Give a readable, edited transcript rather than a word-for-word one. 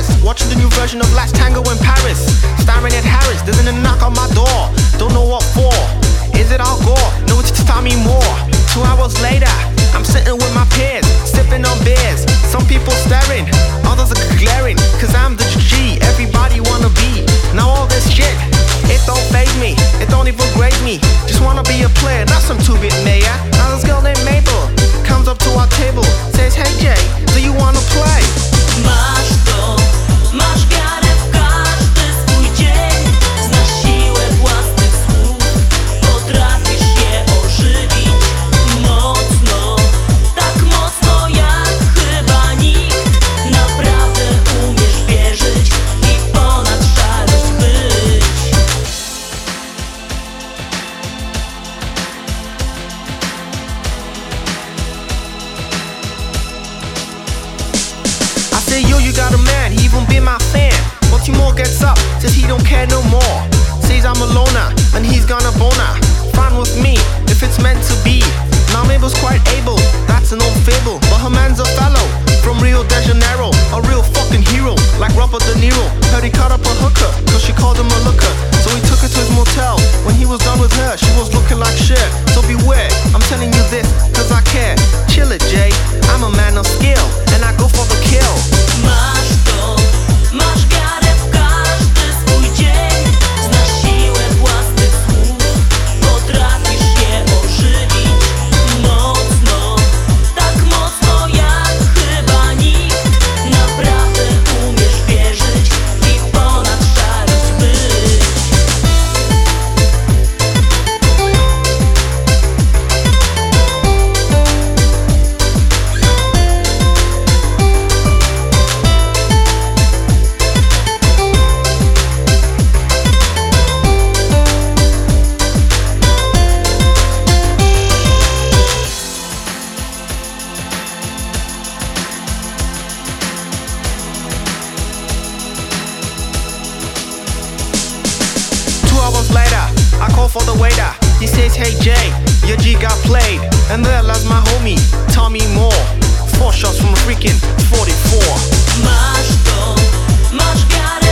Paris, watching the new version of Last Tango in Paris. Staring at Harris, there's a knock on my door. Don't know what for. Is it Al Gore? No, it's Tommy Moore. 2 hours later, I'm sitting with my peers, sipping on beers. Some people staring, others are glaring, cause I'm the G everybody wanna be. Now all this shit, it don't faze me, it don't even grade me. Just wanna be a player, not some 2-bit mayor. Now this girl named Mabel comes up to our table, says, hey Jay, do you wanna play? Masz to, masz wiarę w każdy swój dzień. Znasz siłę własnych słów, potrafisz je ożywić mocno, tak mocno jak chyba nikt. Naprawdę umiesz wierzyć i ponad szarość być. I say, yo, you got a man, he even been my fan. But Timur gets up, says he don't care no more. Says I'm a loner, and he's gonna boner. Fine with me, if it's meant to be. Now Mabel's quite able, that's an old fable. But her man's a fellow, from Rio de Janeiro. A real fucking hero, like Robert De Niro. Heard he caught up a hooker, cause she called him a looker. So he took her to his motel. When he was done with her, she was looking like shit. So beware, I'm telling you this, cause I care. Chill it, Jay, I'm a man of skill, and I go for the kill. Masz to, masz wiarę w każdy swój dzień. Znasz siłę własnych słów, potrafisz je ożywić mocno, tak mocno jak chyba nikt. Naprawdę umiesz wierzyć i ponad szarość być. Hours later, I call for the waiter. He says, hey Jay, your G got played. And there lies my homie, Tommy Moore. 4 shots from a freaking 44. Masz to, masz wiarę